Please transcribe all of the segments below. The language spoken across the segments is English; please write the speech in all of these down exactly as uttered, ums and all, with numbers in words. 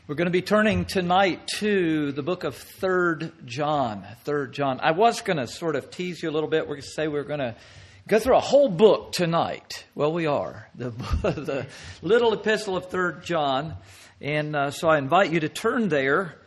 We're going to be turning tonight to the book of Third John. Third John. I was going to sort of tease you a little bit. We're going to say we're going to go through a whole book tonight. Well, we are. The, the little epistle of Third John. And uh, so I invite you to turn there.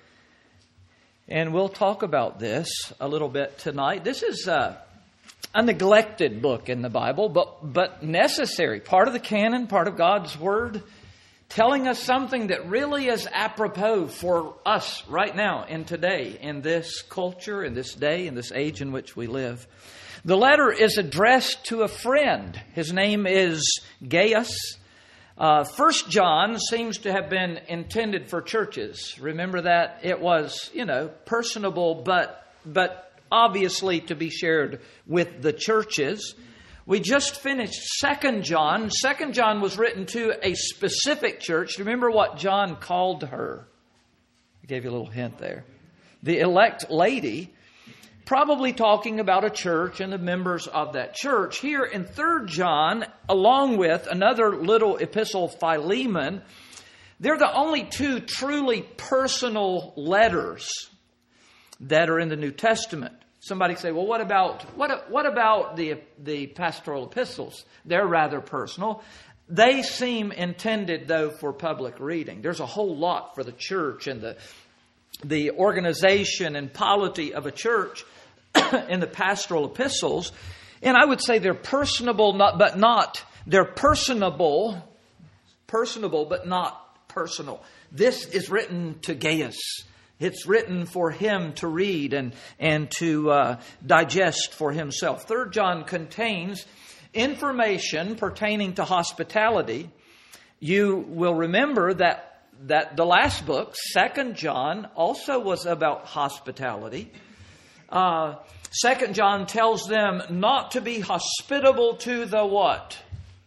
And we'll talk about this a little bit tonight. This is uh, a neglected book in the Bible, but, but necessary. Part of the canon, part of God's Word, telling us something that really is apropos for us right now and today in this culture, in this day, in this age in which we live. The letter is addressed to a friend. His name is Gaius. Uh, First John seems to have been intended for churches. Remember that it was, you know, personable, but but obviously to be shared with the churches. We just finished Second John. Second John was written to a specific church. Remember what John called her? I gave you a little hint there. The elect lady, probably talking about a church and the members of that church. Here in Third John, along with another little epistle, Philemon, they're the only two truly personal letters that are in the New Testament. Somebody say, well, what about what what about the the pastoral epistles? They're rather personal. They seem intended, though, for public reading. There's a whole lot for the church and the the organization and polity of a church in the pastoral epistles. And I would say they're personable, not but not they're personable, personable, but not personal. This is written to Gaius. It's written for him to read and, and to uh, digest for himself. Third John contains information pertaining to hospitality. You will remember that, that the last book, Second John, also was about hospitality. Uh, Second John tells them not to be hospitable to the what?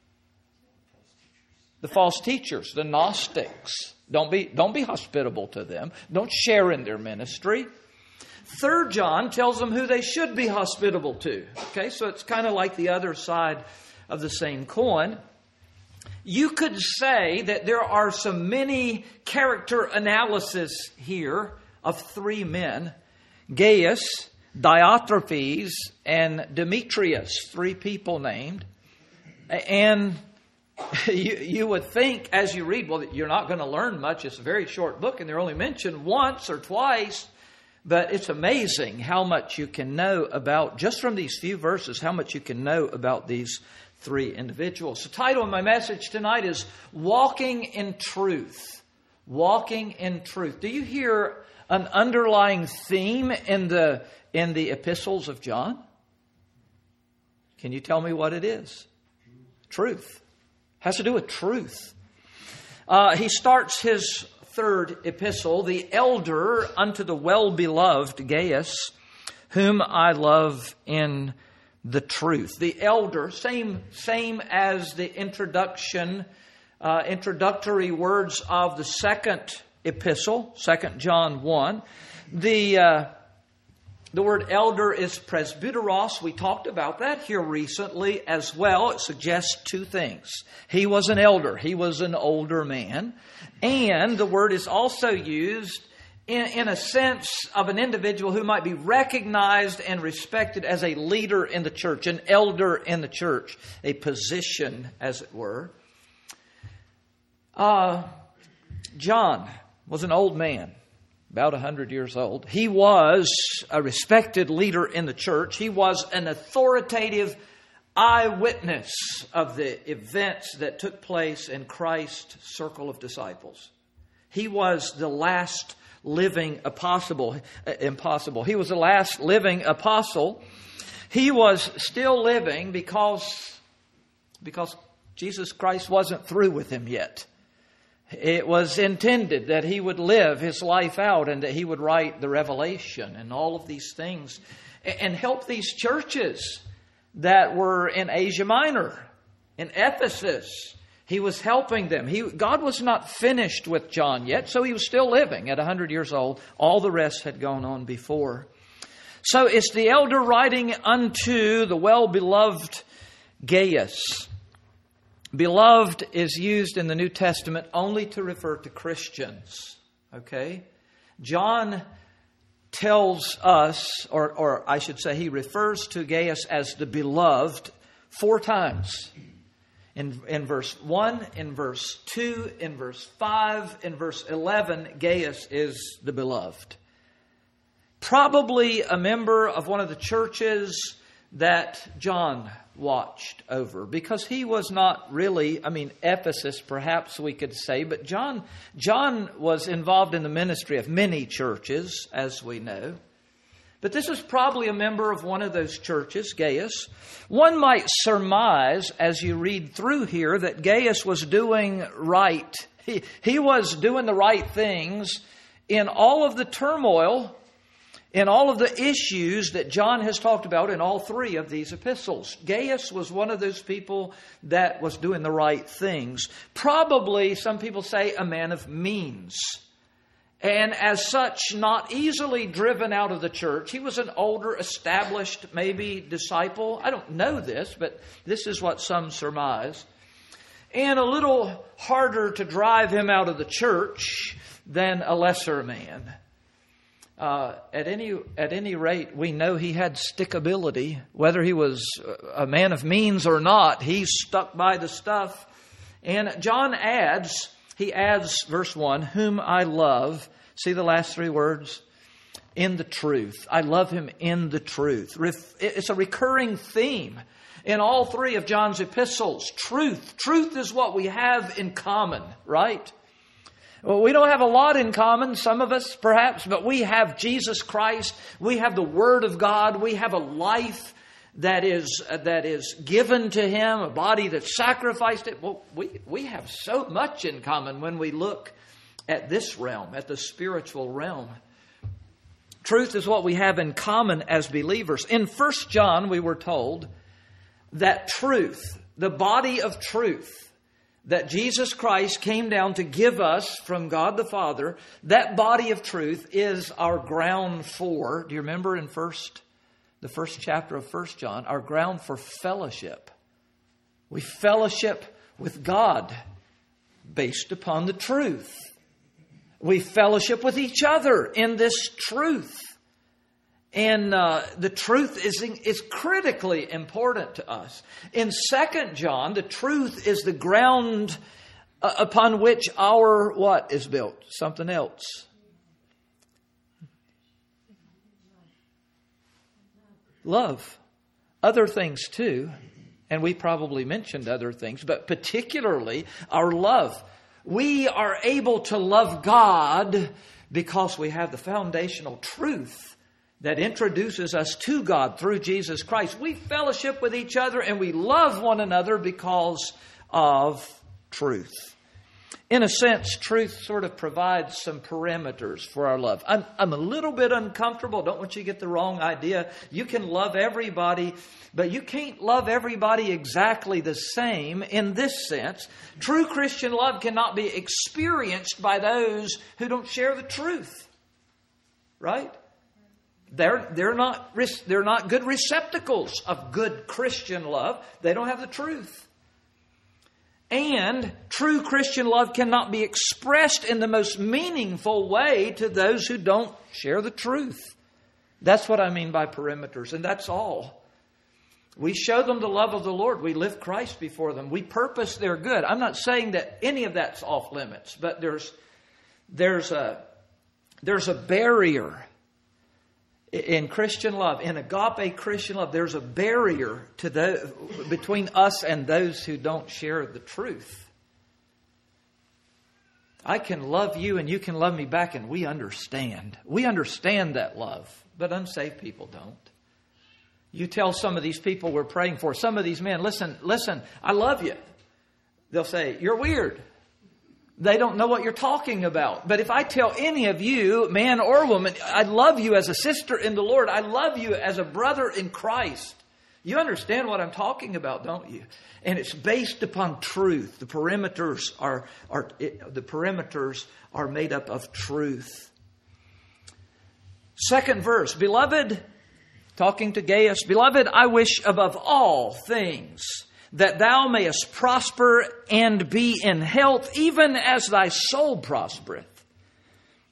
The false teachers, the Gnostics. Don't be, don't be hospitable to them. Don't share in their ministry. Third John tells them who they should be hospitable to. Okay, so it's kind of like the other side of the same coin. You could say that there are some many character analysis here of three men. Gaius, Diotrephes, and Demetrius, three people named. And You, you would think as you read, well, you're not going to learn much. It's a very short book and they're only mentioned once or twice. But it's amazing how much you can know about, just from these few verses, how much you can know about these three individuals. The title of my message tonight is Walking in Truth. Walking in Truth. Do you hear an underlying theme in the, in the epistles of John? Can you tell me what it is? Truth. Has to do with truth. Uh, he starts his third epistle, the elder unto the well-beloved Gaius, whom I love in the truth. The elder, same same as the introduction, uh, introductory words of the second epistle, Second John one. The uh, The word elder is presbyteros. We talked about that here recently as well. It suggests two things. He was an elder. He was an older man. And the word is also used in, in a sense of an individual who might be recognized and respected as a leader in the church, an elder in the church, a position, as it were. Uh, John was an old man. About one hundred years old. He was a respected leader in the church. He was an authoritative eyewitness of the events that took place in Christ's circle of disciples. He was the last living apostle. Impossible. He was the last living apostle. He was still living because, because Jesus Christ wasn't through with him yet. It was intended that he would live his life out and that he would write the Revelation and all of these things and help these churches that were in Asia Minor, in Ephesus. He was helping them. He, God was not finished with John yet, so he was still living at one hundred years old. All the rest had gone on before. So it's the elder writing unto the well-beloved Gaius. Beloved is used in the New Testament only to refer to Christians. Okay? John tells us, or, or I should say, he refers to Gaius as the beloved four times. In, in verse one, in verse two, in verse five, in verse eleven, Gaius is the beloved. Probably a member of one of the churches that John watched over, because he was not really, I mean, Ephesus perhaps we could say, but John, John was involved in the ministry of many churches, as we know. But this is probably a member of one of those churches, Gaius. One might surmise, as you read through here, that Gaius was doing right. He, he was doing the right things in all of the turmoil, in all of the issues that John has talked about in all three of these epistles. Gaius was one of those people that was doing the right things. Probably, some people say, a man of means. And as such, not easily driven out of the church. He was an older, established, maybe, disciple. I don't know this, but this is what some surmise. And a little harder to drive him out of the church than a lesser man. Uh, at any at any rate, we know he had stickability. Whether he was a man of means or not, he stuck by the stuff. And John adds, he adds, verse one, whom I love. See the last three words? In the truth. I love him in the truth. It's a recurring theme in all three of John's epistles. Truth. Truth is what we have in common, right? Well, we don't have a lot in common, some of us perhaps, but we have Jesus Christ. We have the Word of God. We have a life that is uh, that is given to Him, a body that sacrificed it. Well, we, we have so much in common when we look at this realm, at the spiritual realm. Truth is what we have in common as believers. In First John, we were told that truth, the body of truth, that Jesus Christ came down to give us from God the Father, that body of truth is our ground for, do you remember in first, the first chapter of First John, our ground for fellowship. We fellowship with God based upon the truth. We fellowship with each other in this truth. And uh, the truth is, is critically important to us. In Second John, the truth is the ground uh, upon which our what is built? Something else. Love. Other things too. And we probably mentioned other things, but particularly our love. We are able to love God because we have the foundational truth that introduces us to God through Jesus Christ. We fellowship with each other and we love one another because of truth. In a sense, truth sort of provides some parameters for our love. I'm, I'm a little bit uncomfortable. Don't want you to get the wrong idea. You can love everybody, but you can't love everybody exactly the same in this sense. True Christian love cannot be experienced by those who don't share the truth. Right? They're, they're not, they're not good receptacles of good Christian love. They don't have the truth. And true Christian love cannot be expressed in the most meaningful way to those who don't share the truth. That's what I mean by perimeters, and that's all. We show them the love of the Lord. We lift Christ before them. We purpose their good. I'm not saying that any of that's off limits, but there's there's a there's a barrier in Christian love, in agape Christian love. There's a barrier to the between us and those who don't share the truth. I can love you and you can love me back, and we understand. We understand that love, but unsaved people don't. You tell some of these people we're praying for, some of these men, listen, listen, I love you. They'll say, you're weird. They don't know what you're talking about. But if I tell any of you, man or woman, I love you as a sister in the Lord, I love you as a brother in Christ, you understand what I'm talking about, don't you? And it's based upon truth. The perimeters are, are it, the perimeters are made up of truth. Second verse, beloved, talking to Gaius, beloved, I wish above all things that thou mayest prosper and be in health, even as thy soul prospereth.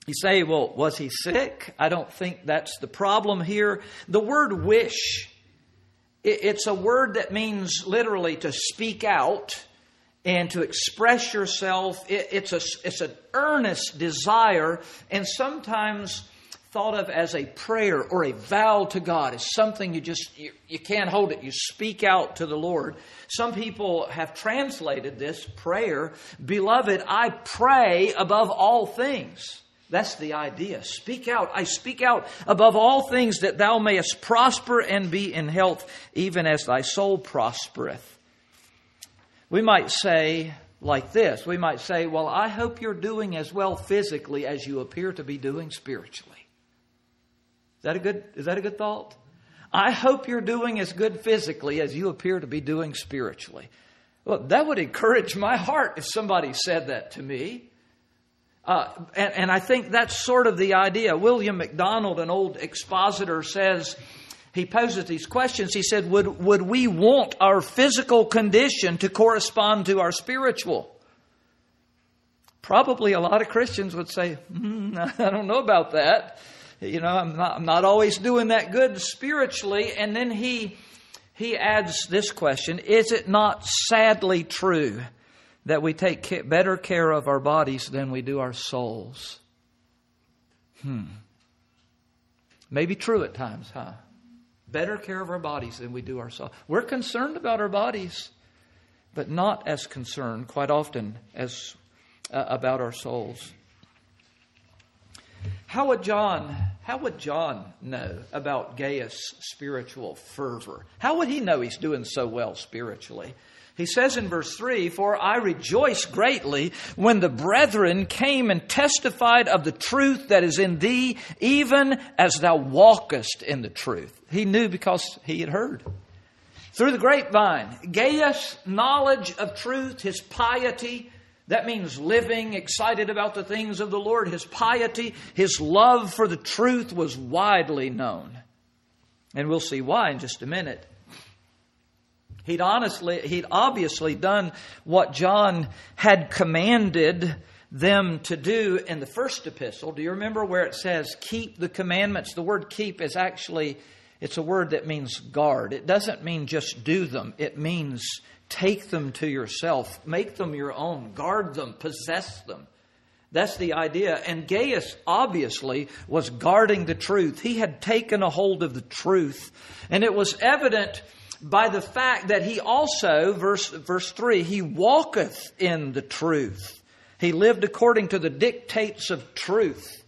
You say, well, was he sick? I don't think that's the problem here. The word wish, it's a word that means literally to speak out and to express yourself. It's a, it's an earnest desire, and sometimes thought of as a prayer or a vow to God. It's something you just, you, you can't hold it. You speak out to the Lord. Some people have translated this prayer, Beloved, I pray above all things. That's the idea. Speak out. I speak out above all things that thou mayest prosper and be in health, even as thy soul prospereth. We might say like this. We might say, well, I hope you're doing as well physically as you appear to be doing spiritually. Is that a good, is that a good thought? I hope you're doing as good physically as you appear to be doing spiritually. Well, that would encourage my heart if somebody said that to me. Uh, and, and I think that's sort of the idea. William MacDonald, an old expositor, says, he poses these questions. He said, would, would we want our physical condition to correspond to our spiritual? Probably a lot of Christians would say, mm, I don't know about that. You know, I'm not, I'm not always doing that good spiritually. And then he, he adds this question, is it not sadly true that we take better care of our bodies than we do our souls? Hmm. Maybe true at times, huh? Better care of our bodies than we do our souls. We're concerned about our bodies, but not as concerned quite often as uh, about our souls. How would John, how would John know about Gaius' spiritual fervor? How would he know he's doing so well spiritually? He says in verse three, For I rejoice greatly when the brethren came and testified of the truth that is in thee, even as thou walkest in the truth. He knew because he had heard. Through the grapevine, Gaius' knowledge of truth, his piety, that means living excited about the things of the Lord, his piety, his love for the truth was widely known. And we'll see why in just a minute. He'd honestly, he'd obviously done what John had commanded them to do in the first epistle. Do you remember where it says, keep the commandments? The word keep is actually, it's a word that means guard. It doesn't mean just do them. It means take them to yourself. Make them your own. Guard them. Possess them. That's the idea. And Gaius obviously was guarding the truth. He had taken a hold of the truth. And it was evident by the fact that he also, verse, verse three, he walketh in the truth. He lived according to the dictates of truth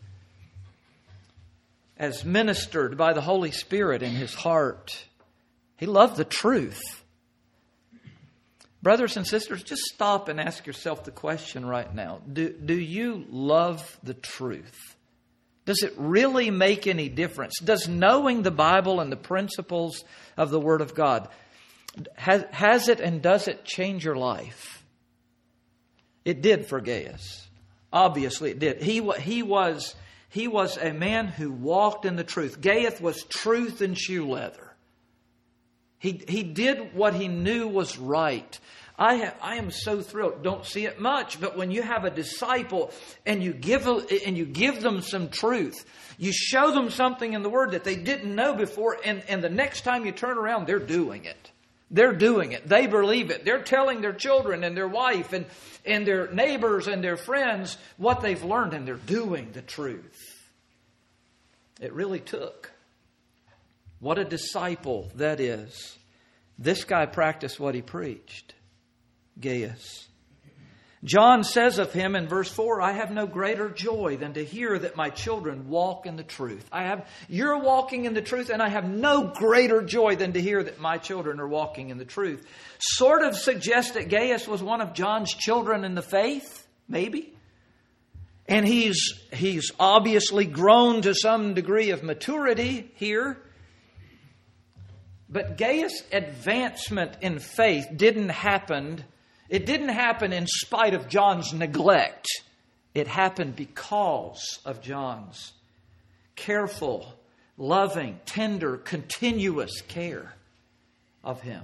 as ministered by the Holy Spirit in his heart. He loved the truth. Brothers and sisters, just stop and ask yourself the question right now. Do, do you love the truth? Does it really make any difference? Does knowing the Bible and the principles of the Word of God, has, has it and does it change your life? It did for Gaius. Obviously it did. He, he, was, he was a man who walked in the truth. Gaius was truth in shoe leather. He, he did what he knew was right. I have, I am so thrilled. Don't see it much, but when you have a disciple and you give a, and you give them some truth, you show them something in the Word that they didn't know before, and, and the next time you turn around, they're doing it. They're doing it. They believe it. They're telling their children and their wife and, and their neighbors and their friends what they've learned, and they're doing the truth. It really took. What a disciple that is. This guy practiced what he preached. Gaius. John says of him in verse four, I have no greater joy than to hear that my children walk in the truth. I have, you're walking in the truth, and I have no greater joy than to hear that my children are walking in the truth. Sort of suggests that Gaius was one of John's children in the faith, maybe. And he's, he's obviously grown to some degree of maturity here. But Gaius' advancement in faith didn't happen. It didn't happen in spite of John's neglect. It happened because of John's careful, loving, tender, continuous care of him.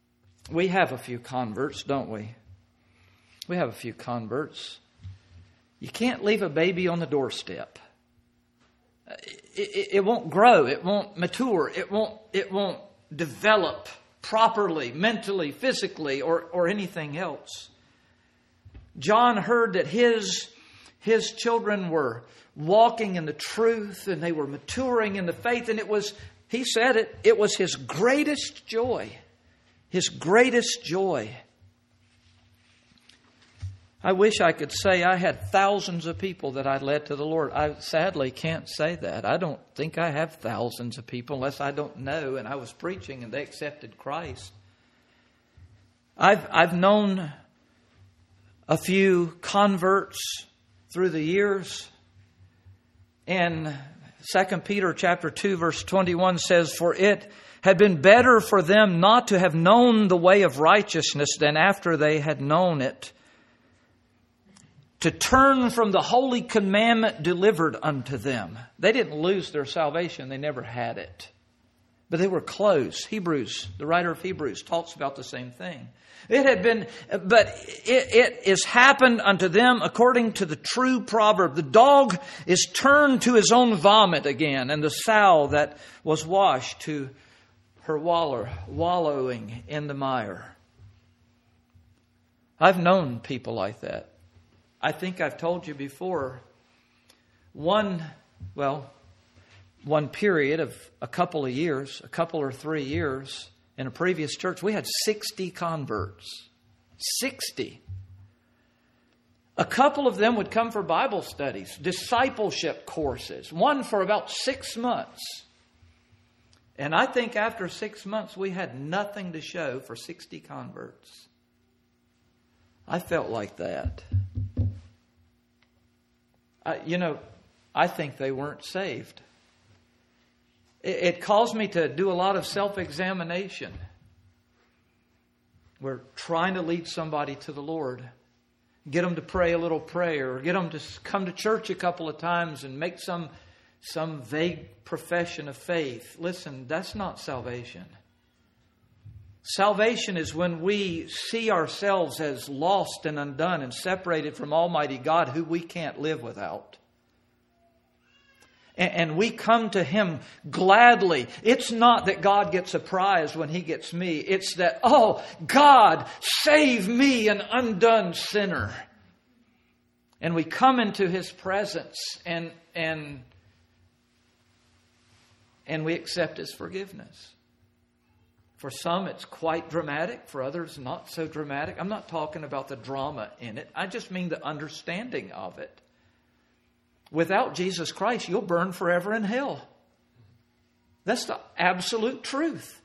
We have a few converts, don't we? We have a few converts. You can't leave a baby on the doorstep. It, it, it won't grow. It won't mature. It won't, it won't develop properly, mentally, physically, or, or anything else. John heard that his, his children were walking in the truth and they were maturing in the faith. And it was, he said it, it was his greatest joy. His greatest joy. I wish I could say I had thousands of people that I led to the Lord. I sadly can't say that. I don't think I have thousands of people unless I don't know and I was preaching and they accepted Christ. I've I've known a few converts through the years. And Second Peter chapter two verse twenty-one says, "For it had been better for them not to have known the way of righteousness than after they had known it, to turn from the holy commandment delivered unto them." They didn't lose their salvation. They never had it. But they were close. Hebrews, the writer of Hebrews, talks about the same thing. It had been, but it, it is happened unto them according to the true proverb. The dog is turned to his own vomit again, and the sow that was washed to her waller, wallowing in the mire. I've known people like that. I think I've told you before, one, well, one period of a couple of years, a couple or three years in a previous church, we had sixty converts. sixty. A couple of them would come for Bible studies, discipleship courses, one for about six months. And I think after six months, we had nothing to show for sixty converts. I felt like that. I, you know, I think they weren't saved. It, it caused me to do a lot of self-examination. We're trying to lead somebody to the Lord. Get them to pray a little prayer. Or get them to come to church a couple of times and make some, some vague profession of faith. Listen, that's not salvation. Salvation is when we see ourselves as lost and undone and separated from Almighty God, who we can't live without. And we come to Him gladly. It's not that God gets a prize when He gets me. It's that, oh, God, save me, an undone sinner. And we come into His presence and, and, and we accept His forgiveness. For some, it's quite dramatic. For others, not so dramatic. I'm not talking about the drama in it. I just mean the understanding of it. Without Jesus Christ, you'll burn forever in hell. That's the absolute truth.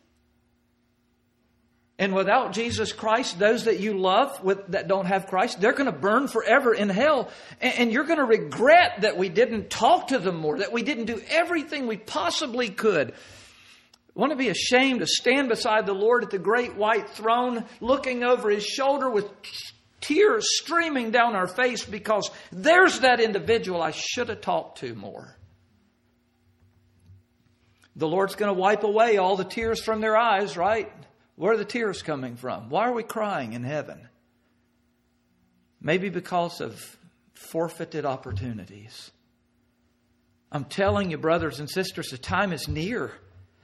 And without Jesus Christ, those that you love with, that don't have Christ, they're going to burn forever in hell. And, and you're going to regret that we didn't talk to them more, that we didn't do everything we possibly could. Want to be ashamed to stand beside the Lord at the great white throne, looking over His shoulder with tears streaming down our face because there's that individual I should have talked to more. The Lord's going to wipe away all the tears from their eyes, right? Where are the tears coming from? Why are we crying in heaven? Maybe because of forfeited opportunities. I'm telling you, brothers and sisters, the time is near.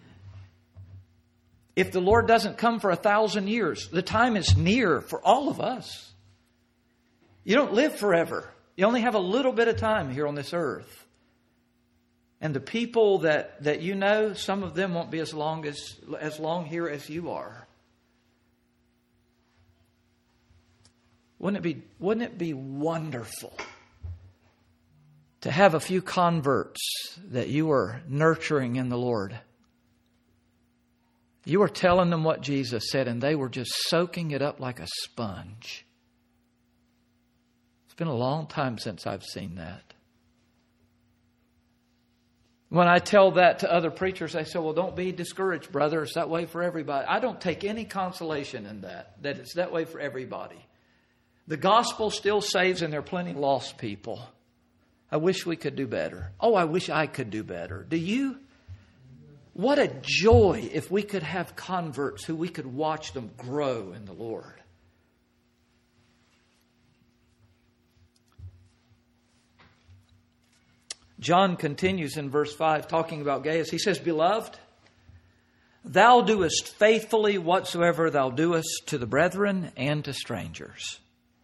If the Lord doesn't come for a thousand years, the time is near for all of us. You don't live forever. You only have a little bit of time here on this earth. And the people that, that you know, some of them won't be as long as, as long here as you are. Wouldn't it be, wouldn't it be wonderful to have a few converts that you are nurturing in the Lord? You were telling them what Jesus said, and they were just soaking it up like a sponge. It's been a long time since I've seen that. When I tell that to other preachers, they say, well, don't be discouraged, brother. It's that way for everybody. I don't take any consolation in that, that it's that way for everybody. The gospel still saves, and there are plenty of lost people. I wish we could do better. Oh, I wish I could do better. Do you? What a joy if we could have converts who we could watch them grow in the Lord. John continues in verse five, talking about Gaius. He says, Beloved, thou doest faithfully whatsoever thou doest to the brethren and to strangers.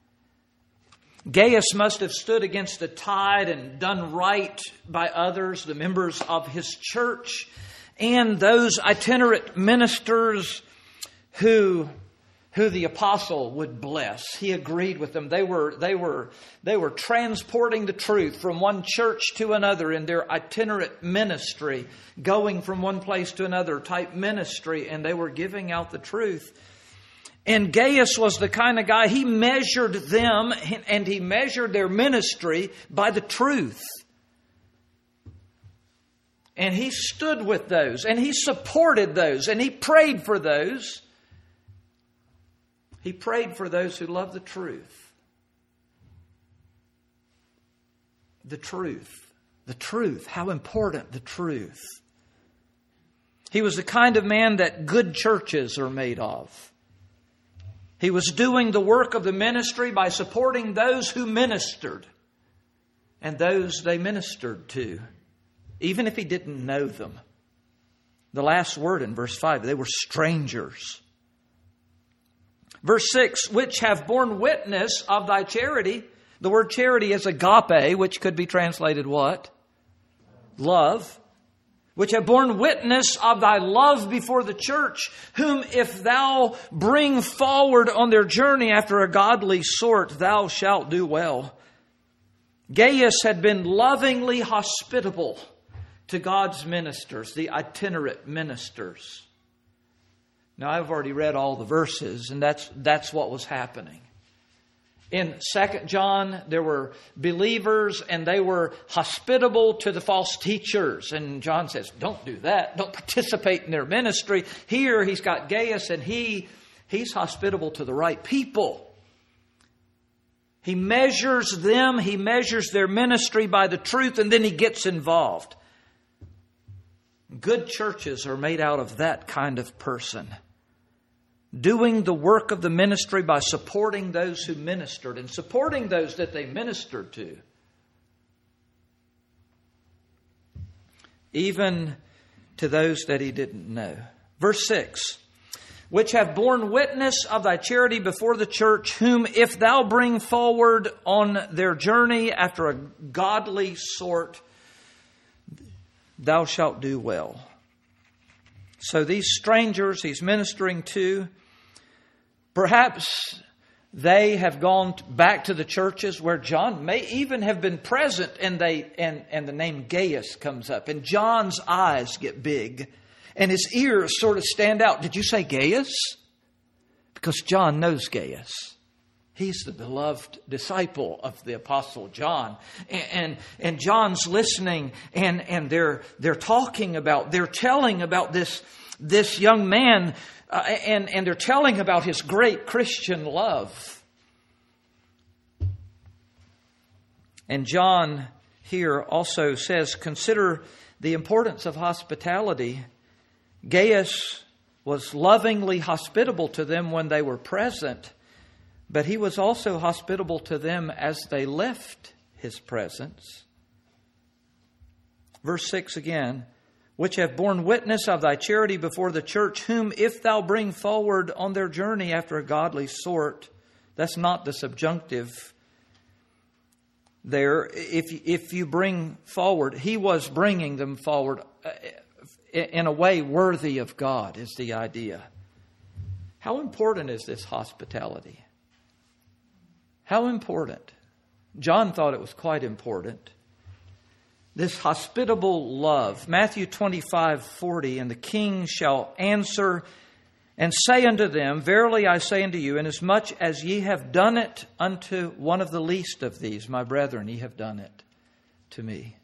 Gaius must have stood against the tide and done right by others, the members of his church, and those itinerant ministers who, who the apostle would bless. He agreed with them. They were, they were, they were transporting the truth from one church to another in their itinerant ministry, going from one place to another type ministry, and they were giving out the truth. And Gaius was the kind of guy, he measured them and he measured their ministry by the truth. And he stood with those and he supported those and he prayed for those. He prayed for those who love the truth. The truth. The truth. How important the truth. He was the kind of man that good churches are made of. He was doing the work of the ministry by supporting those who ministered and those they ministered to, even if he didn't know them. The last word in verse five, they were strangers. Verse six, which have borne witness of thy charity. The word charity is agape, which could be translated what? Love. Which have borne witness of thy love before the church, whom if thou bring forward on their journey after a godly sort, thou shalt do well. Gaius had been lovingly hospitable to God's ministers, the itinerant ministers. Now, I've already read all the verses, and that's that's what was happening. In Second John, there were believers and they were hospitable to the false teachers. And John says, don't do that. Don't participate in their ministry. Here he's got Gaius and he he's hospitable to the right people. He measures them. He measures their ministry by the truth, and then he gets involved. Good churches are made out of that kind of person. Doing the work of the ministry by supporting those who ministered and supporting those that they ministered to. Even to those that he didn't know. Verse six, which have borne witness of thy charity before the church, whom if thou bring forward on their journey after a godly sort, thou shalt do well. So these strangers he's ministering to, perhaps they have gone back to the churches where John may even have been present, and they and, and the name Gaius comes up. And John's eyes get big and his ears sort of stand out. Did you say Gaius? Because John knows Gaius. He's the beloved disciple of the Apostle John. And, and, and John's listening, and, and they're they're talking about, they're telling about this, this young man. Uh, and, and they're telling about his great Christian love. And John here also says, consider the importance of hospitality. Gaius was lovingly hospitable to them when they were present, but he was also hospitable to them as they left his presence. Verse six again. Which have borne witness of thy charity before the church, whom if thou bring forward on their journey after a godly sort. That's not the subjunctive there. If, if you bring forward, he was bringing them forward in a way worthy of God, is the idea. How important is this hospitality? How important? John thought it was quite important. This hospitable love. Matthew twenty-five forty, and the king shall answer and say unto them, verily I say unto you, inasmuch as ye have done it unto one of the least of these, my brethren, ye have done it to me.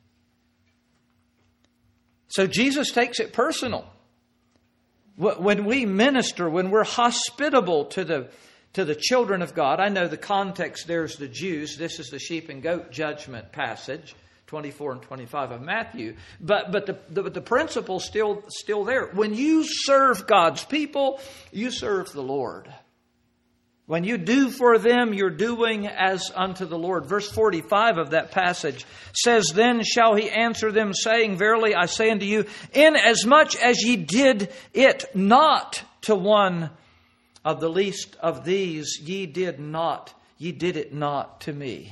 So Jesus takes it personal. When we minister, when we're hospitable to the to the children of God, I know the context there is the Jews. This is the sheep and goat judgment passage. twenty-four and twenty-five of Matthew. But but the, the, the principle's still, still there. When you serve God's people, you serve the Lord. When you do for them, you're doing as unto the Lord. Verse forty-five of that passage says, Then shall he answer them, saying, Verily I say unto you, inasmuch as ye did it not to one of the least of these, ye did not, ye did it not to me.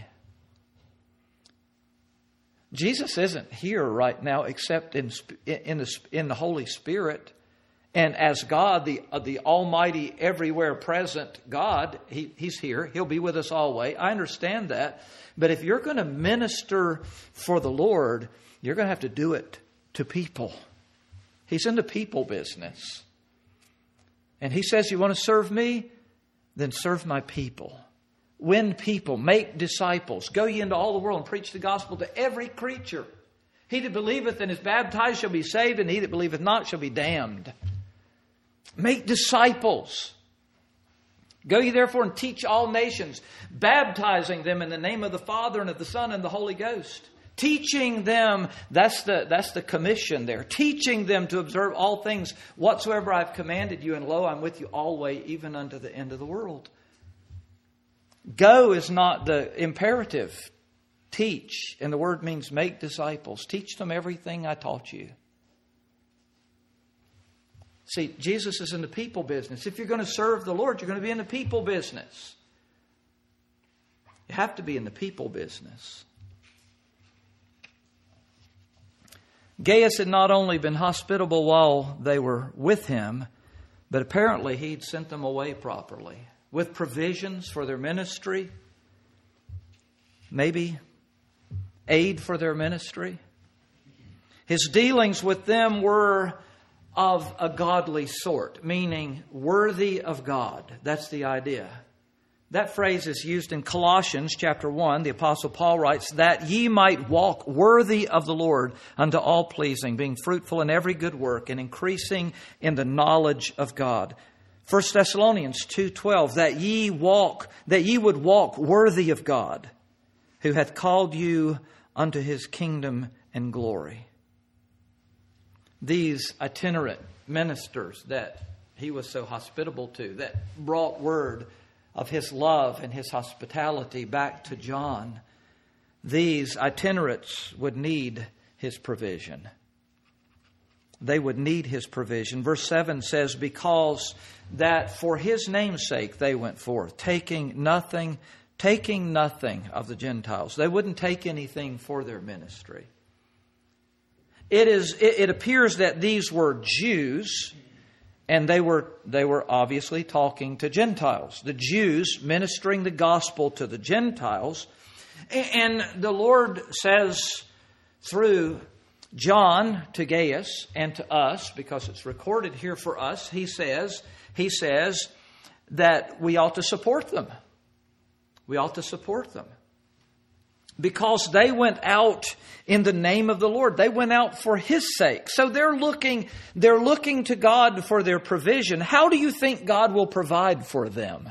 Jesus isn't here right now except in, in, the, in the Holy Spirit. And as God, the uh, the Almighty, everywhere present God, he, He's here. He'll be with us always. I understand that. But if you're going to minister for the Lord, you're going to have to do it to people. He's in the people business. And He says, you want to serve me? Then serve my people. Win people. Make disciples. Go ye into all the world and preach the gospel to every creature. He that believeth and is baptized shall be saved, and he that believeth not shall be damned. Make disciples. Go ye therefore and teach all nations, baptizing them in the name of the Father and of the Son and the Holy Ghost. Teaching them, that's the, that's the commission there. Teaching them to observe all things whatsoever I've commanded you, and lo, I'm with you always, even unto the end of the world. Go is not the imperative. Teach, and the word means make disciples. Teach them everything I taught you. See, Jesus is in the people business. If you're going to serve the Lord, you're going to be in the people business. You have to be in the people business. Gaius had not only been hospitable while they were with him, but apparently he'd sent them away properly, with provisions for their ministry, maybe aid for their ministry. His dealings with them were of a godly sort, meaning worthy of God. That's the idea. That phrase is used in Colossians chapter one. The Apostle Paul writes, that ye might walk worthy of the Lord unto all pleasing, being fruitful in every good work and increasing in the knowledge of God. First Thessalonians two twelve, that ye walk, that ye would walk worthy of God, who hath called you unto His kingdom and glory. These itinerant ministers that he was so hospitable to, that brought word of His love and His hospitality back to John, these itinerants would need His provision. They would need His provision. Verse seven says, because that for His name's sake they went forth, taking nothing, taking nothing of the Gentiles. They wouldn't take anything for their ministry. It is. It, it appears that these were Jews, and they were they were obviously talking to Gentiles. The Jews ministering the gospel to the Gentiles. And the Lord says through John to Gaius and to us, because it's recorded here for us, he says, he says that we ought to support them. We ought to support them. Because they went out in the name of the Lord. They went out for His sake. So they're looking, they're looking to God for their provision. How do you think God will provide for them?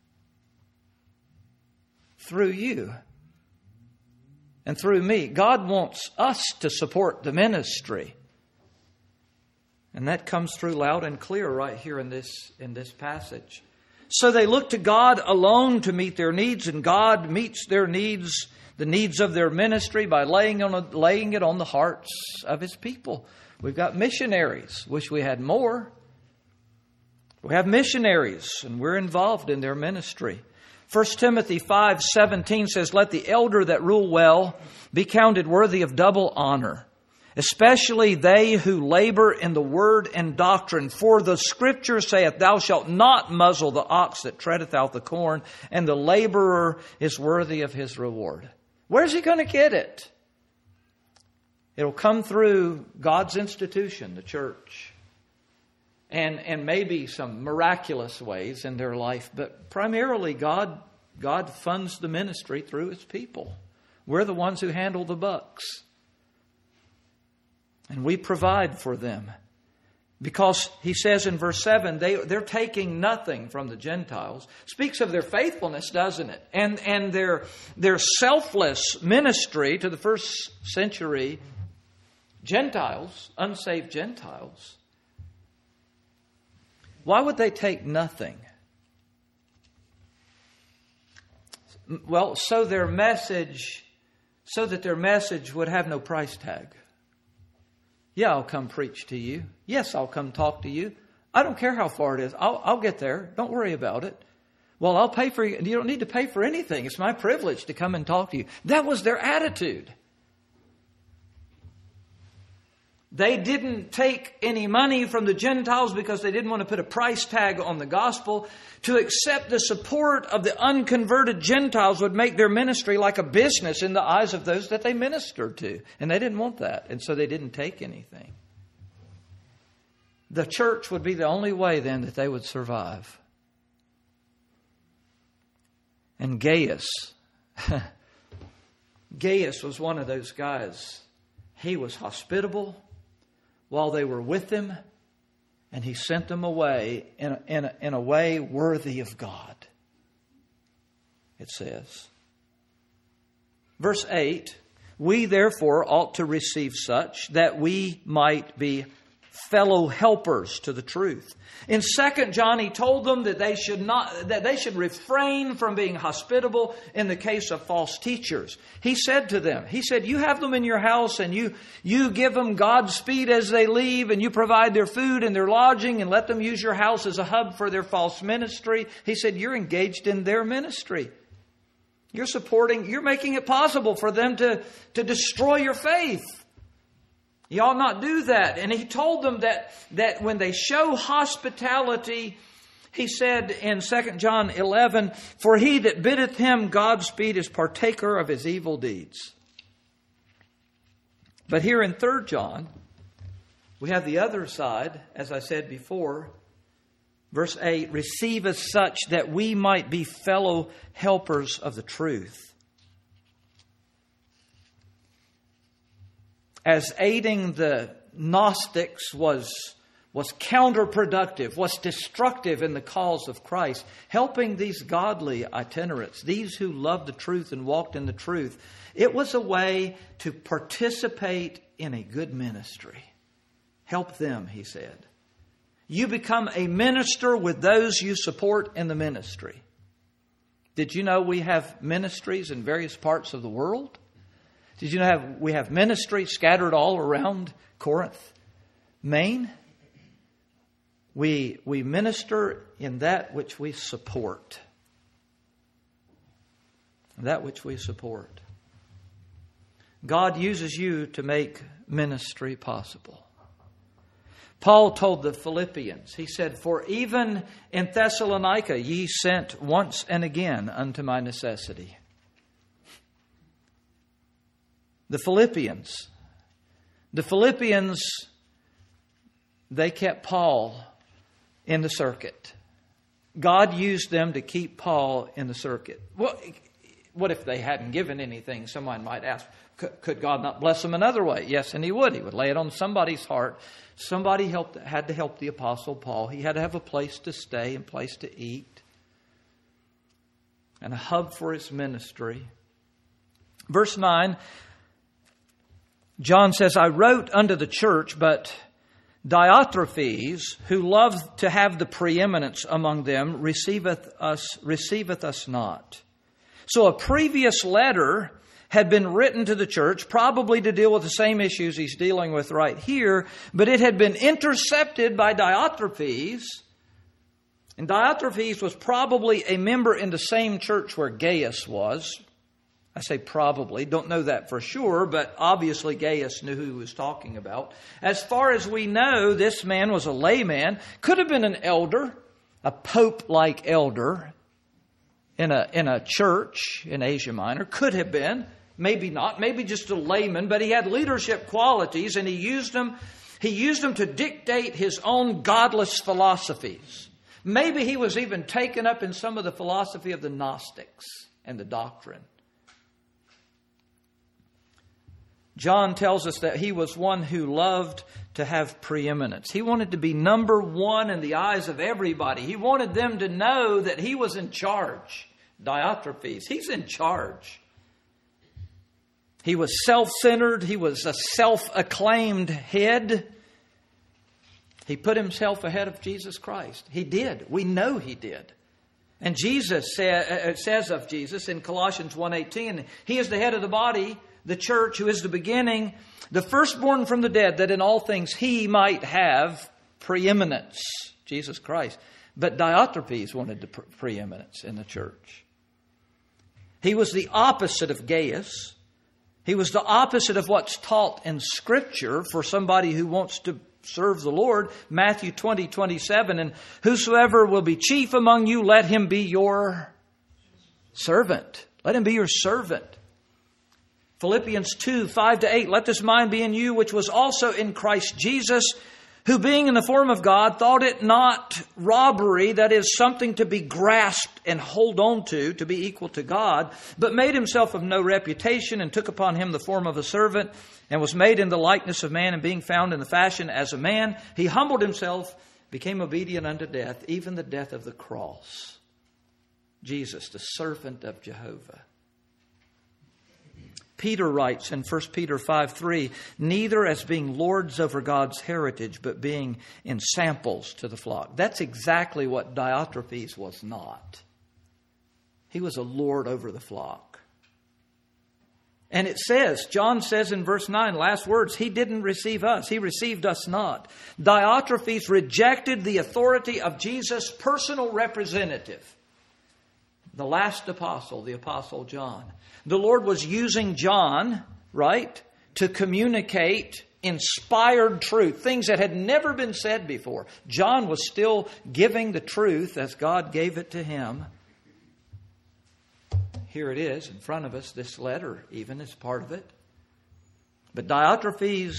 Through you. And through me. God wants us to support the ministry. And that comes through loud and clear right here in this, in this passage. So they look to God alone to meet their needs, and God meets their needs, the needs of their ministry, by laying on a, laying it on the hearts of His people. We've got missionaries. Wish we had more. We have missionaries, and we're involved in their ministry. First Timothy five seventeen says, let the elder that rule well be counted worthy of double honor, especially they who labor in the word and doctrine. For the Scripture saith, thou shalt not muzzle the ox that treadeth out the corn, and the laborer is worthy of his reward. Where's he going to get it? It'll come through God's institution, the church. And, and maybe some miraculous ways in their life. But primarily God, God funds the ministry through His people. We're the ones who handle the bucks. And we provide for them. Because He says in verse seven, they, they're taking nothing from the Gentiles. Speaks of their faithfulness, doesn't it? And, and their, their selfless ministry to the first century Gentiles, unsaved Gentiles. Why would they take nothing? Well, so their message, so that their message would have no price tag. Yeah, I'll come preach to you. Yes, I'll come talk to you. I don't care how far it is. I'll, I'll get there. Don't worry about it. Well, I'll pay for you. You don't need to pay for anything. It's my privilege to come and talk to you. That was their attitude. They didn't take any money from the Gentiles because they didn't want to put a price tag on the gospel. To accept the support of the unconverted Gentiles would make their ministry like a business in the eyes of those that they ministered to. And they didn't want that. And so they didn't take anything. The church would be the only way then that they would survive. And Gaius, Gaius was one of those guys. He was hospitable while they were with him, and he sent them away in a, in a, in a way worthy of God, it says. Verse eight, we therefore ought to receive such that we might be fellow helpers to the truth. In Second John, he told them that they should not, that they should refrain from being hospitable in the case of false teachers. He said to them, he said, you have them in your house and you, you give them Godspeed as they leave and you provide their food and their lodging and let them use your house as a hub for their false ministry. He said, you're engaged in their ministry. You're supporting, you're making it possible for them to, to destroy your faith. You ought not do that. And he told them that, that when they show hospitality, he said in Second John eleven, for he that biddeth him Godspeed is partaker of his evil deeds. But here in Third John, we have the other side, as I said before. Verse eight, receive as such that we might be fellow helpers of the truth. As aiding the Gnostics was, was counterproductive, was destructive in the cause of Christ, helping these godly itinerants, these who loved the truth and walked in the truth, it was a way to participate in a good ministry. Help them, he said. You become a minister with those you support in the ministry. Did you know we have ministries in various parts of the world? Did you know have, we have ministry scattered all around Corinth, Maine? We, we minister in that which we support. That which we support. God uses you to make ministry possible. Paul told the Philippians, he said, for even in Thessalonica ye sent once and again unto my necessity. The Philippians, the Philippians, they kept Paul in the circuit. God used them to keep Paul in the circuit. Well, what if they hadn't given anything? Someone might ask, could God not bless them another way? Yes, and he would. He would lay it on somebody's heart. Somebody helped, had to help the Apostle Paul. He had to have a place to stay and place to eat and a hub for his ministry. Verse nine, John says, I wrote unto the church, but Diotrephes, who loved to have the preeminence among them, receiveth us, receiveth us not. So a previous letter had been written to the church, probably to deal with the same issues he's dealing with right here, but it had been intercepted by Diotrephes. And Diotrephes was probably a member in the same church where Gaius was. I say probably, don't know that for sure, but obviously Gaius knew who he was talking about. As far as we know, this man was a layman, could have been an elder, a pope-like elder in a, in a church in Asia Minor, could have been, maybe not, maybe just a layman, but he had leadership qualities and he used them, he used them to dictate his own godless philosophies. Maybe he was even taken up in some of the philosophy of the Gnostics and the doctrine. John tells us that he was one who loved to have preeminence. He wanted to be number one in the eyes of everybody. He wanted them to know that he was in charge. Diotrephes, he's in charge. He was self-centered. He was a self-acclaimed head. He put himself ahead of Jesus Christ. He did. We know he did. And Jesus say, uh, says of Jesus in Colossians one eighteen, He is the head of the body, the church, who is the beginning, the firstborn from the dead, that in all things He might have preeminence. Jesus Christ. But Diotrephes wanted the pre- preeminence in the church. He was the opposite of Gaius. He was the opposite of what's taught in Scripture for somebody who wants to serve the Lord. Matthew twenty, twenty-seven, and whosoever will be chief among you, let him be your servant. Let him be your servant. Philippians two, five to eight, let this mind be in you, which was also in Christ Jesus, who being in the form of God, thought it not robbery, that is, something to be grasped and hold on to, to be equal to God, but made himself of no reputation, and took upon him the form of a servant, and was made in the likeness of man, and being found in the fashion as a man, he humbled himself, became obedient unto death, even the death of the cross. Jesus, the servant of Jehovah. Peter writes in First Peter five three, neither as being lords over God's heritage, but being in samples to the flock. That's exactly what Diotrephes was not. He was a lord over the flock. And it says, John says in verse nine, last words, He didn't receive us. He received us not. Diotrephes rejected the authority of Jesus' personal representative. The last apostle, the apostle John. The Lord was using John, right, to communicate inspired truth, things that had never been said before. John was still giving the truth as God gave it to him. Here it is in front of us. This letter even is part of it. But Diotrephes,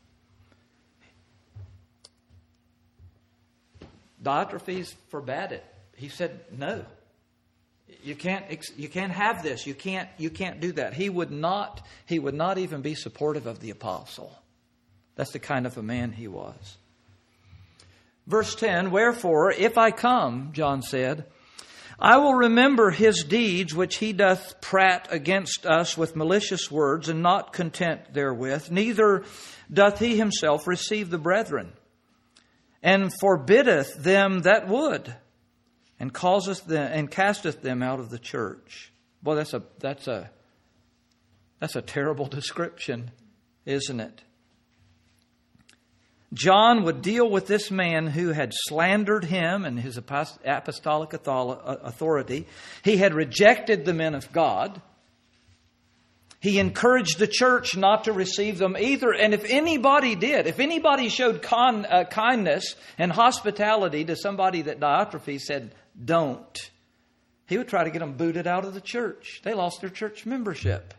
Diotrephes forbade it. He said, no. You can't, you can't have this. You can't, you can't do that. He would not, he would not even be supportive of the apostle. That's the kind of a man he was. Verse ten, wherefore, if I come, John said, I will remember his deeds which he doth prate against us with malicious words, and not content therewith, neither doth he himself receive the brethren, and forbiddeth them that would, and causeth them and casteth them out of the church. Boy, that's a that's a that's a terrible description, isn't it? John would deal with this man who had slandered him and his apostolic authority. He had rejected the men of God. He encouraged the church not to receive them either. And if anybody did, if anybody showed con, uh, kindness and hospitality to somebody that Diotrephes said, don't, he would try to get them booted out of the church. They lost their church membership.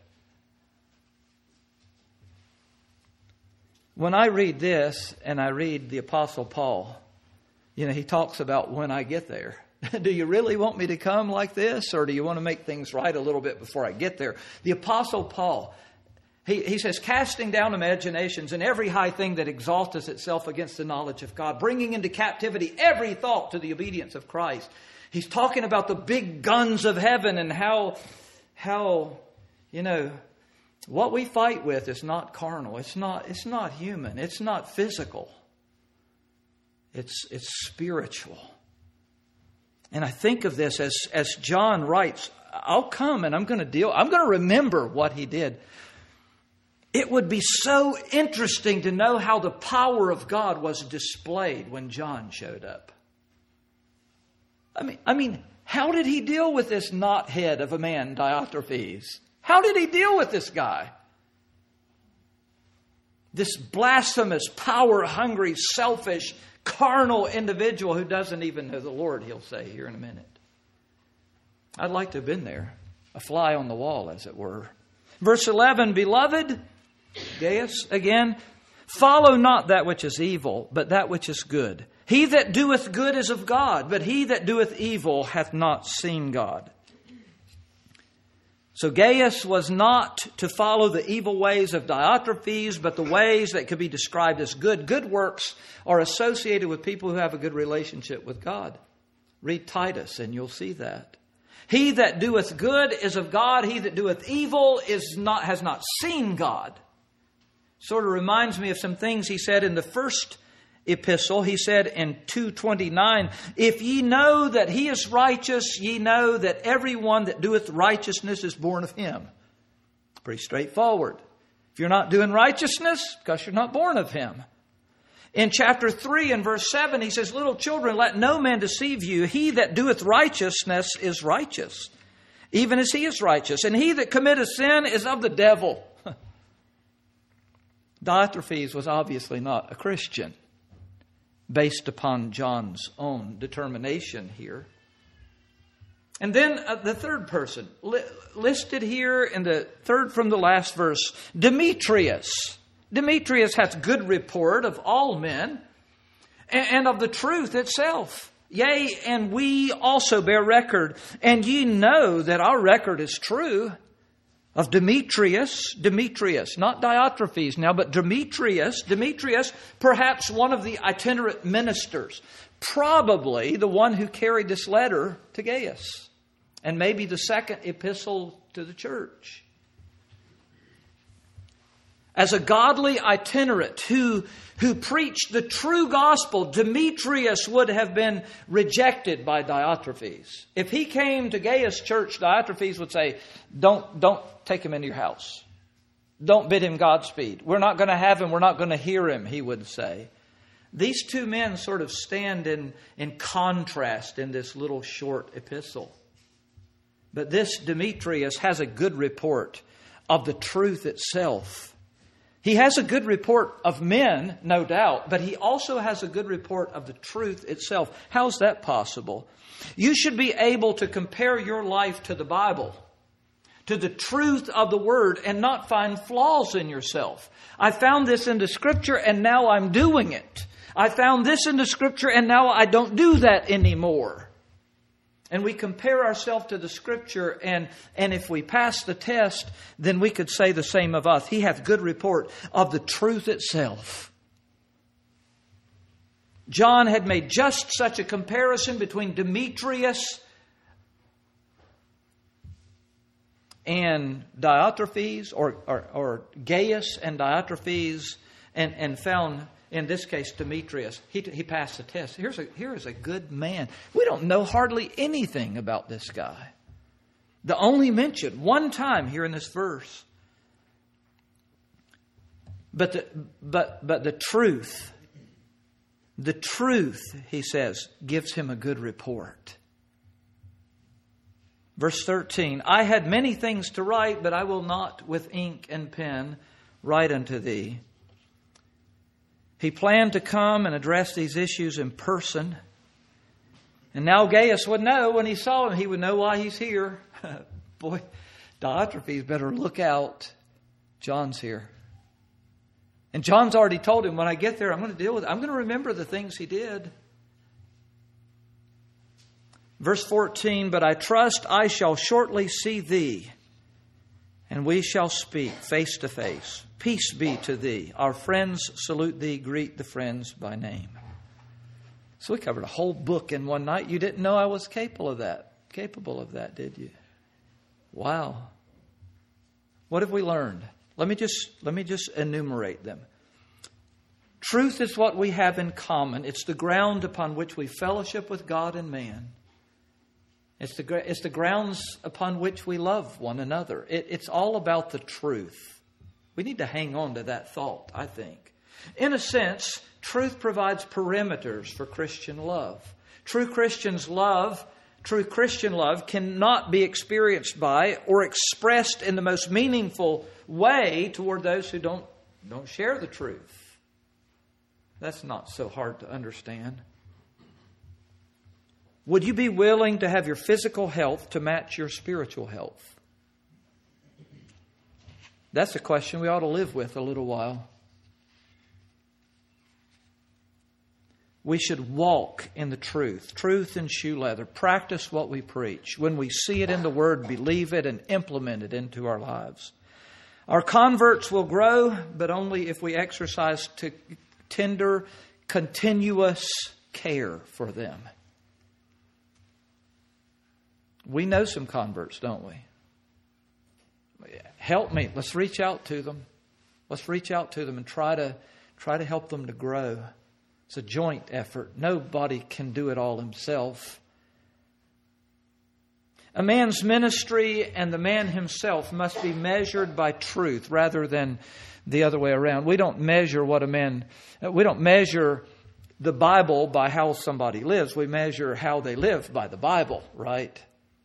When I read this and I read the Apostle Paul, you know, he talks about when I get there. Do you really want me to come like this? Or do you want to make things right a little bit before I get there? The Apostle Paul, he, he says, casting down imaginations and every high thing that exalteth itself against the knowledge of God, bringing into captivity every thought to the obedience of Christ. He's talking about the big guns of heaven and how, how, you know, what we fight with is not carnal. It's not, it's not human. It's not physical. It's, it's spiritual. And I think of this as, as John writes, I'll come and I'm going to deal, I'm going to remember what he did. It would be so interesting to know how the power of God was displayed when John showed up. I mean, I mean, how did he deal with this knothead of a man, Diotrephes? How did he deal with this guy? This blasphemous, power-hungry, selfish, carnal individual who doesn't even know the Lord, he'll say here in a minute. I'd like to have been there. A fly on the wall, as it were. Verse eleven, beloved, Gaius, again, follow not that which is evil, but that which is good. He that doeth good is of God, but he that doeth evil hath not seen God. So Gaius was not to follow the evil ways of Diotrephes, but the ways that could be described as good. Good works are associated with people who have a good relationship with God. Read Titus and you'll see that. He that doeth good is of God. He that doeth evil is not has not seen God. Sort of reminds me of some things he said in the first epistle, he said in two twenty-nine, if ye know that he is righteous, ye know that everyone that doeth righteousness is born of him. Pretty straightforward. If you're not doing righteousness, because you're not born of him. In chapter three and verse seven, he says, little children, let no man deceive you. He that doeth righteousness is righteous, even as he is righteous. And he that committeth sin is of the devil. Diotrephes was obviously not a Christian, based upon John's own determination here. And then uh, the third person, li- listed here in the third from the last verse, Demetrius. Demetrius hath good report of all men, and, and of the truth itself. Yea, and we also bear record, and ye know that our record is true. Of Demetrius, Demetrius, not Diotrephes now, but Demetrius, Demetrius, perhaps one of the itinerant ministers, probably the one who carried this letter to Gaius, and maybe the second epistle to the church. As a godly itinerant who, who preached the true gospel, Demetrius would have been rejected by Diotrephes. If he came to Gaius' church, Diotrephes would say, don't, don't take him into your house. Don't bid him Godspeed. We're not going to have him. We're not going to hear him, he would say. These two men sort of stand in, in contrast in this little short epistle. But this Demetrius has a good report of the truth itself. He has a good report of men, no doubt, but he also has a good report of the truth itself. How's that possible? You should be able to compare your life to the Bible, to the truth of the Word, and not find flaws in yourself. I found this in the Scripture and now I'm doing it. I found this in the Scripture and now I don't do that anymore. And we compare ourselves to the Scripture, and, and if we pass the test, then we could say the same of us. He hath good report of the truth itself. John had made just such a comparison between Demetrius and Diotrephes, or, or, or Gaius and Diotrephes, and, and found, in this case, Demetrius. He, he passed the test. Here's a, here is a good man. We don't know hardly anything about this guy. The only mention, one time here in this verse. But the, but, but the truth, the truth, he says, gives him a good report. Verse thirteen, I had many things to write, but I will not with ink and pen write unto thee. He planned to come and address these issues in person. And now Gaius would know when he saw him, he would know why he's here. Boy, Diotrephes better look out. John's here. And John's already told him, when I get there, I'm going to deal with it. I'm going to remember the things he did. Verse fourteen, but I trust I shall shortly see thee, and we shall speak face to face. Peace be to thee. Our friends salute thee. Greet the friends by name. So we covered a whole book in one night. You didn't know I was capable of that. Capable of that, did you? Wow. What have we learned? Let me just let me just enumerate them. Truth is what we have in common. It's the ground upon which we fellowship with God and man. It's the, it's the grounds upon which we love one another. It, it's all about the truth. We need to hang on to that thought, I think. In a sense, truth provides perimeters for Christian love. True Christians love, true Christian love cannot be experienced by or expressed in the most meaningful way toward those who don't, don't share the truth. That's not so hard to understand. Would you be willing to have your physical health to match your spiritual health? That's a question we ought to live with a little while. We should walk in the truth, truth in shoe leather, practice what we preach. When we see it in the Word, believe it and implement it into our lives. Our converts will grow, but only if we exercise to tender, continuous care for them. We know some converts, don't we? Help me. Let's reach out to them. Let's reach out to them and try to try to help them to grow. It's a joint effort. Nobody can do it all himself. A man's ministry and the man himself must be measured by truth rather than the other way around. We don't measure what a man, we don't measure the Bible by how somebody lives. We measure how they live by the Bible, right?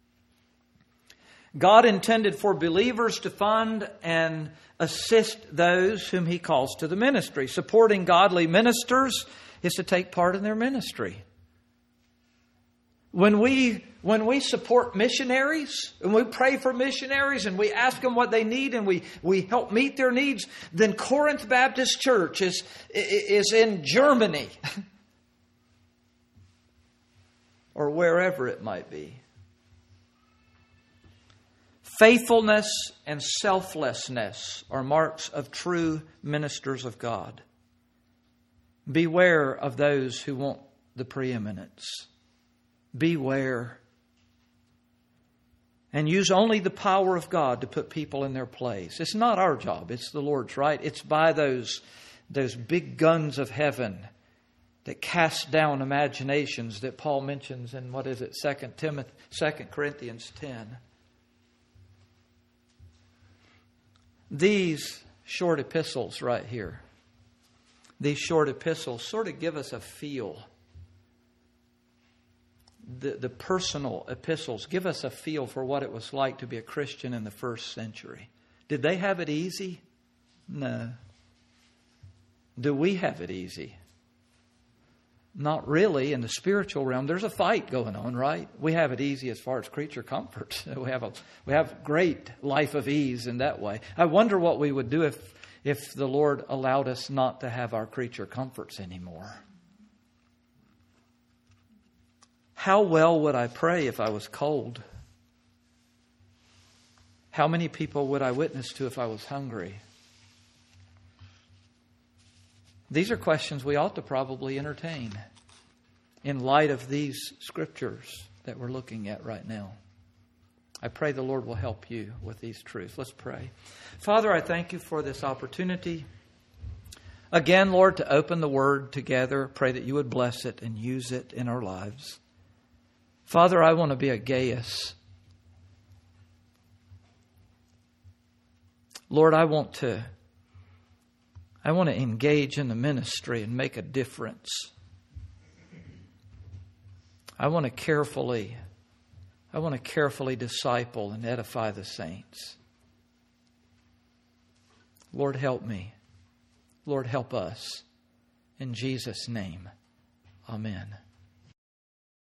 God intended for believers to fund and assist those whom He calls to the ministry. Supporting godly ministers is to take part in their ministry. When we when we support missionaries and we pray for missionaries and we ask them what they need and we, we help meet their needs, then Corinth Baptist Church is, is in Germany or wherever it might be. Faithfulness and selflessness are marks of true ministers of God. Beware of those who want the preeminence. Beware. And use only the power of God to put people in their place. It's not our job. It's the Lord's, right? It's by those, those big guns of heaven that cast down imaginations that Paul mentions in, what is it, Second Timothy, Second Corinthians ten. These short epistles right here, these short epistles sort of give us a feel. The, the personal epistles give us a feel for what it was like to be a Christian in the first century. Did they have it easy? No. Do we have it easy? Not really. In the spiritual realm, there's a fight going on, right? We have it easy as far as creature comfort. We have a we have great life of ease in that way. I wonder what we would do if if the Lord allowed us not to have our creature comforts anymore. How well would I pray if I was cold? How many people would I witness to if I was hungry? These are questions we ought to probably entertain in light of these scriptures that we're looking at right now. I pray the Lord will help you with these truths. Let's pray. Father, I thank you for this opportunity. Again, Lord, to open the Word together. Pray that you would bless it and use it in our lives. Father, I want to be a Gaius. Lord, I want to I want to engage in the ministry and make a difference. I want to carefully I want to carefully disciple and edify the saints. Lord, help me. Lord, help us. In Jesus' name, amen.